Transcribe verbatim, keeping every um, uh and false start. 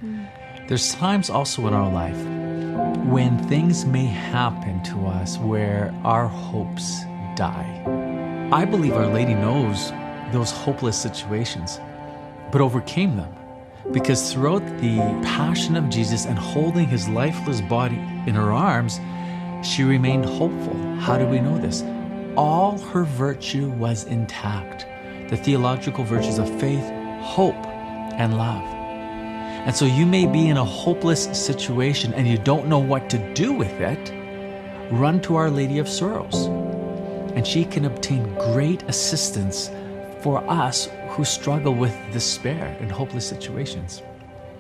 There's times also in our life when things may happen to us where our hopes die. I believe Our Lady knows those hopeless situations, but overcame them, because throughout the passion of Jesus and holding his lifeless body in her arms, she remained hopeful. How do we know this? All her virtue was intact. The theological virtues of faith, hope, and love. And so you may be in a hopeless situation and you don't know what to do with it. Run to Our Lady of Sorrows, and she can obtain great assistance for us who struggle with despair in hopeless situations.